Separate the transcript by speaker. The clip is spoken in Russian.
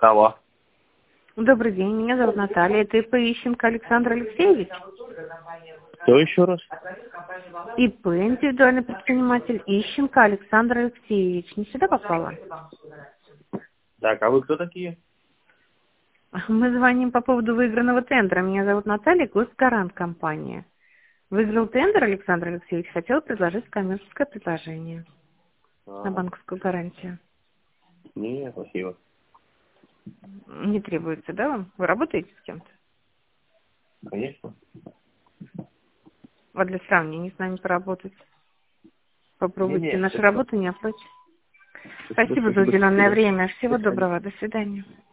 Speaker 1: Алло.
Speaker 2: Добрый день, меня зовут Наталья. Это ИП Ищенко Александр Алексеевич.
Speaker 1: Кто еще раз?
Speaker 2: ИП, индивидуальный предприниматель Ищенко Александр Алексеевич. Не сюда попала?
Speaker 1: Так, а вы кто такие?
Speaker 2: Мы звоним по поводу выигранного тендера. Меня зовут Наталья, Госгарант компания. Выиграл тендер Александр Алексеевич, хотел предложить коммерческое предложение на банковскую гарантию.
Speaker 1: Не, спасибо.
Speaker 2: Не требуется, да, вам? Вы работаете с кем-то?
Speaker 1: Конечно.
Speaker 2: Вот для сравнения с нами поработать. Попробуйте.
Speaker 1: Не,
Speaker 2: Наша
Speaker 1: спасибо.
Speaker 2: работа не оплачена. Спасибо за уделенное время. Всего доброго. До свидания.